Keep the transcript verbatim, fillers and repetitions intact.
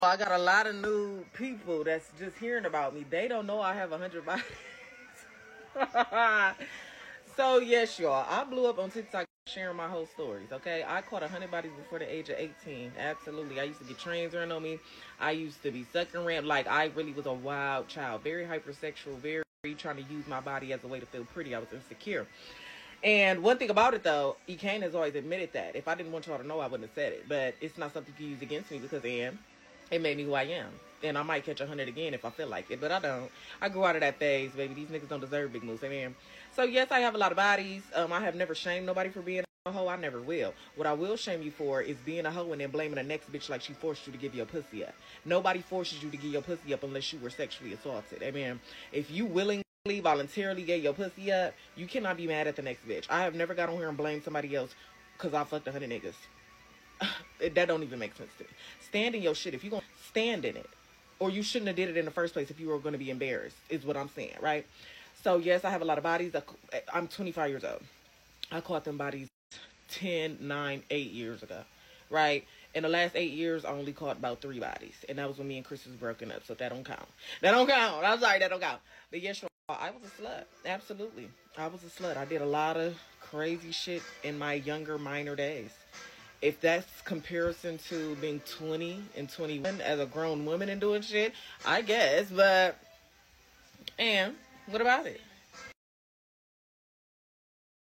I got a lot of new people that's just hearing about me. They don't know I have a hundred bodies. So yes, y'all, I blew up on TikTok sharing my whole stories. Okay, I caught a hundred bodies before the age of eighteen. Absolutely, I used to get trains run on me. I used to be sucking ramp. Like I really was a wild child, very hypersexual, very trying to use my body as a way to feel pretty. I was insecure. And one thing about it, though, E. Kane has always admitted that. If I didn't want y'all to know, I wouldn't have said it. But it's not something you use against me because I am. It made me who I am. And I might catch a hundred again if I feel like it, but I don't. I grew out of that phase, baby. These niggas don't deserve big moves. Amen. So yes, I have a lot of bodies. Um, I have never shamed nobody for being a hoe. I never will. What I will shame you for is being a hoe and then blaming the next bitch like she forced you to give your pussy up. Nobody forces you to give your pussy up unless you were sexually assaulted. Amen. If you willingly voluntarily gave your pussy up, you cannot be mad at the next bitch. I have never got on here and blamed somebody else because I fucked a hundred niggas. That don't even make sense to me. Stand in your shit. If you're going to stand in it, or you shouldn't have did it in the first place if you were going to be embarrassed, is what I'm saying, right? So yes, I have a lot of bodies. I'm twenty-five years old. I caught them bodies ten, nine, eight years ago, right? In the last eight years, I only caught about three bodies, and that was when me and Chris was broken up, so that don't count. That don't count. I'm sorry, that don't count. But yes, I was a slut. Absolutely. I was a slut. I did a lot of crazy shit in my younger, minor days. If that's comparison to being twenty and twenty-one as a grown woman and doing shit, I guess. But, and what about it?